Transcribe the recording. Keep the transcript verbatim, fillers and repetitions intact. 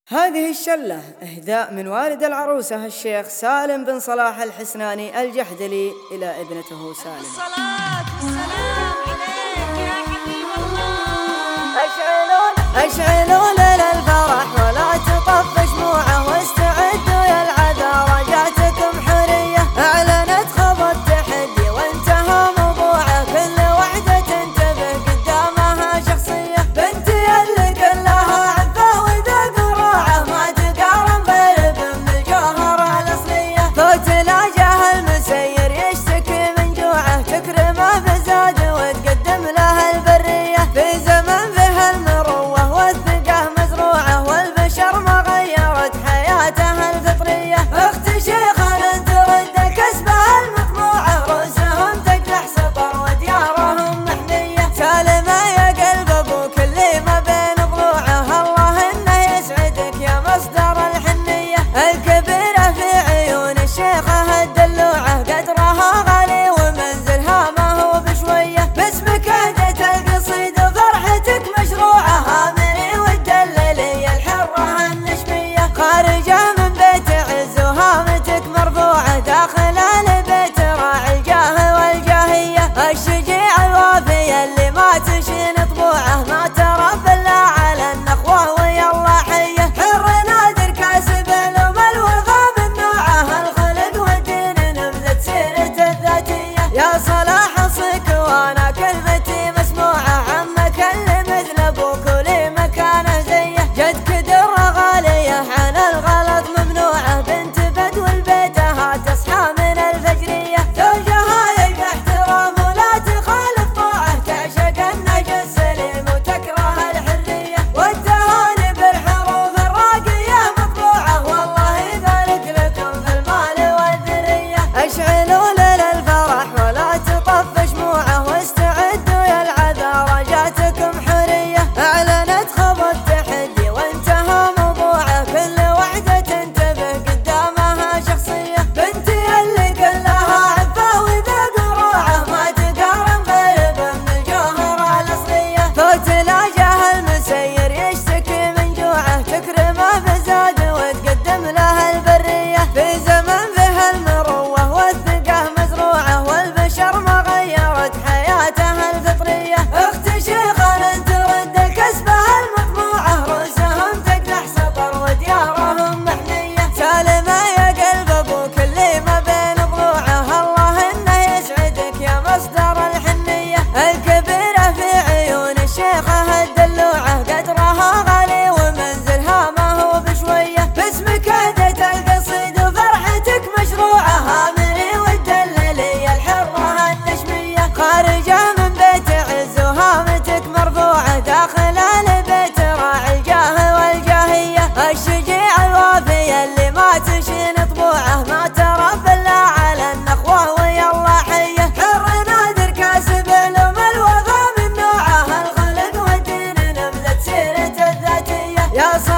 هذه الشلة إهداء من والد العروسة الشيخ سالم بن صلاح الحسناني الجحدلي إلى ابنته سالمة. الصلاة والسلام عليك يا حبيب الله. أشعلوا أشعلوا للفرح ولا تطفش شموعه، واستعدوا يا العذارى جاتكم حرية. أعلنت خبر التحدي وانتهى موضوعه، كل وحدة تنتبه قدامها شخصية. بنتي اللي كلها عفة وذا قراعه، ما تقارن بالابن من الجوهرة الأصلية. فوت لاجه المسير يشتكي من جوعه، تكرمه بزاد وتقدم له البرية. في زمن فيه المروة والثقة مزروعة، والبشر ما غيرت حياتها الفطرية. اخت شيخنا ترد كسبها المطموعة، رؤوسهم تقلح سطر وديارهم محمية. سالمة يا قلب ابوك اللي ما بين ضلوعه، الله انه يسعدك يا مصدر الحنية. الكبيرة في عيون الشيخة الدلوعة، قدرها غالي ومنزلها ما هو بشوية. باسمك اهدت القصيد وفرحتك مشروعة، هامري والدللية الحرة النشمية. خارجة من بيت عز وهامتك مرفوعة، داخل البيت راعي الجاه والجاهية. الشجيع الوافي اللي ما تشين طبوعه، ما ترى الا على النخوة ويلا حية. حر نادر كاسب العلوم الوفا من نوعه، الخلق والدين نبذت سيرته الذاتية. يا صلاح صك وانا كلمتي مسموعة، عمك اللي مثل ابوك ولي مكانه زيه. جدك درة غالية عن الغلط ممنوعة، بنت بدو البيتها تصحى من الفجرية. زوجها يلقى احترام ولا تخالف طاعه، تعشق النهج السليم وتكره الحرية. والتهاني بالحروف الراقية مطبوعة، والله يبارك لكم في المال والذرية. اشعلوا للفرح ولا تطفش شموعه، واستعدوا يا العذارى جاتكم حرية. اعلنت خبر التحدي وانتهى موضوعه، كل وحدة تنتبه قدامها شخصية. بنتي اللي كلها عفة وذا قراعه، ما تقارن بالابن من الجوهرة الأصلية. فوت لاجه المسير يشتكي من جوعه، تكرمه بزاد وتقدم له البرية. في زمن فيه المروة والثقة مزروعة، والبشر ما غيرت حياتها الفطرية. اخت شيخنا ترد كسبها المطموعة، رؤوسهم تقلح سطر وديارهم محمية. سالمة يا قلب ابوك اللي ما بين ضلوعه، الله انه يسعدك يا مصدر الحنية. الكبيرة في عيون الشيخة الدلوعة، قدرها غالي ومنزلها ما هو بشوية. باسمك اهدت القصيد وفرحتك مشروعة، هامري والدللية الحرة النشمية. خارجة من بيت عز وهامتك مرفوعة، داخل البيت راعي الجاه والجاهية. الشجيع الوافي اللي ما تشين طبوعه، ما ترى الا على النخوة ويلا حية. حر نادر كاسب علوم الوفا من نوعه، الخلق والدين نبذت سيرته الذاتية. يا